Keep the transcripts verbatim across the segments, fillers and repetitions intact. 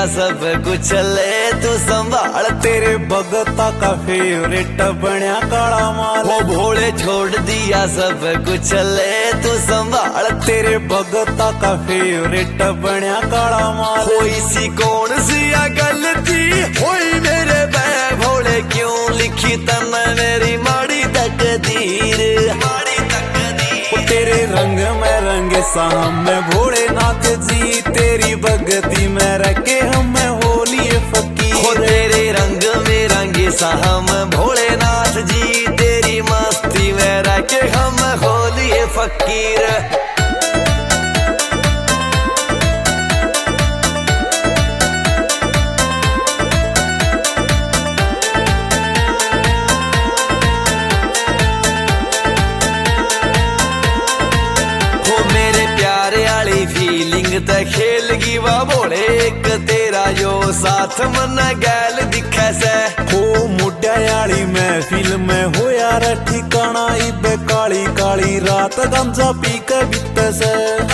सब कुछ ले तू संभाल। तेरे भगता का फेवरेट बनया काला माल। वो भोले छोड़ दिया सब कुछ ले तू संभाल। तेरे भगता का फेवरेट बनया काला माल। कोई सी कौन सी गलती होई मेरे बे भोले, क्यों लिखी तन मेरी माड़ी तकदीर, माड़ी तकदीर। तेरे रंग में रंगे साम में भोलेनाथ जी, तेरी भगती में रखे हम होली फकीर। हो तेरे रंग में रंगे साम भोलेनाथ जी, तेरी मस्ती में रखे हम होली फकीर। फीलिंग ते खेल गी वा भोले, एक तेरा जो साथ मन गैल दिखे से। हो मुड्या याली महफिल में होया रे ठिकाना, इबे काली काली रात गांजा पी के बीते से।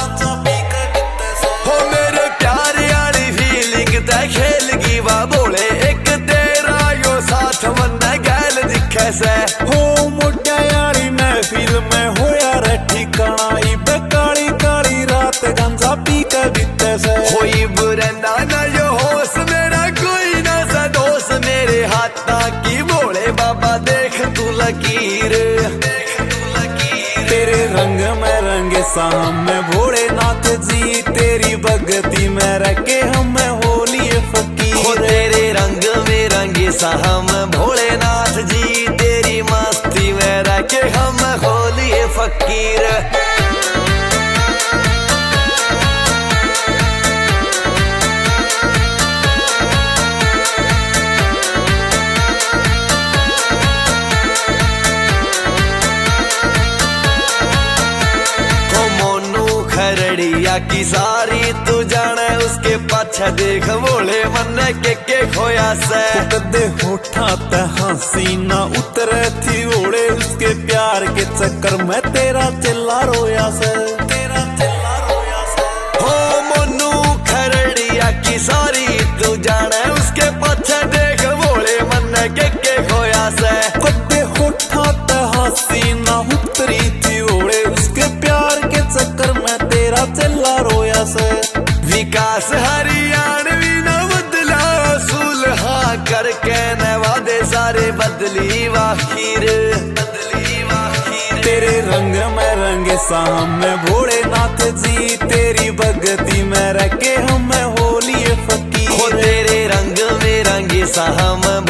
हो मेरे प्यार याली फीलिंग ते खेल गी वा भोले, एक तेरा जो साथ मन गैल दिखे से। हो मुड्या याली महफिल में होया रे ठिकाना, इबे काली काली रात गांजा पी के बीते से। कोई बुरंदा ना जो होश मेरा, कोई ना सा दोस्त मेरे हाथा की भोले बाबा देख तू लकीर, देख तू लकीर। तेरे रंग में रंगे साम में भोलेनाथ जी, तेरी भगती में रखे हम होली फकीर। हो तेरे रंग में रंगे साम भोलेनाथ जी, तेरी मस्ती में रखे हम होली फकीर। खरड़िया की सारी तू जाने, उसके पाछे देख भोले मन के के खोया से। कदे होठा ते हंसी ना उतरे थी ओड़े, उसके प्यार के चक्कर में तेरा चिल्ला रोया से, तेरा चिल्ला रोया से। हो मोनू खरड़िया की सारी तू जाने, उसके पाछे देख भोले मन के के खोया से। कदे होठा ते हंसी ना उतरी थी ओड़े, उसके प्यार के चक्कर में तेरा चिल्ला रोया से। विकास हरियाणवी न बदला सुलहा करके न वादे सारे बदली वाखीर, बदली वाखीर। तेरे रंग में रंगे साम में भोलेनाथ जी, तेरी भगती में रखे हम होली फकीर। हो तेरे रंग में रंगे साम